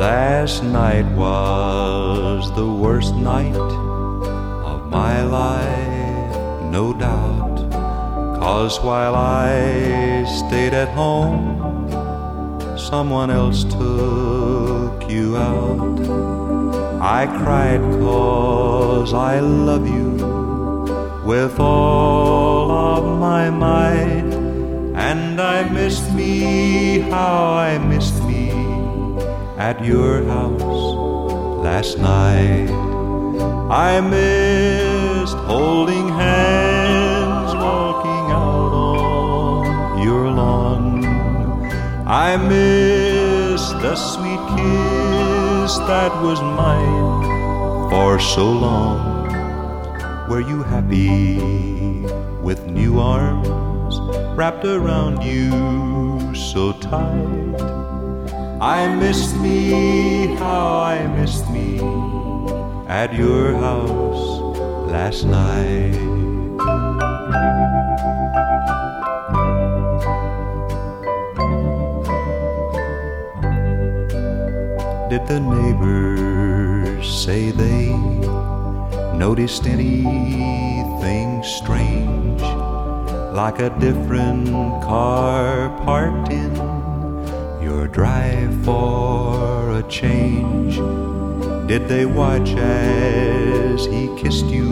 Last night was the worst night of my life, no doubt, 'cause while I stayed at home, someone else took you out. I cried 'cause I love you with all of my might, and I missed me, how I missed me at your house last night. I missed holding hands, walking out on your lawn. I missed the sweet kiss that was mine for so long. Were you happy with new arms wrapped around you so tight? I missed me, how I missed me at your house last night. Did the neighbors say they noticed anything strange, like a different car parked in your drive for a change? Did they watch as he kissed you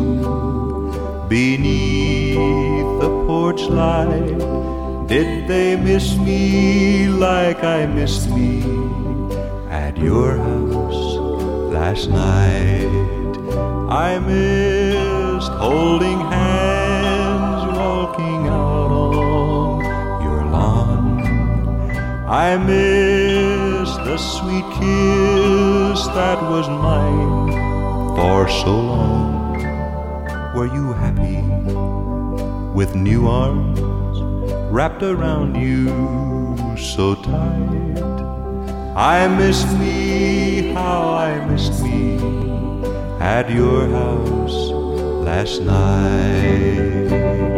beneath the porch light? Did they miss me like I missed me at your house last night? I missed holding hands, walking out on your lawn. I missed the sweet kiss that was mine for so long. Were you happy with new arms wrapped around you so tight? I missed me, how I missed me at your house last night.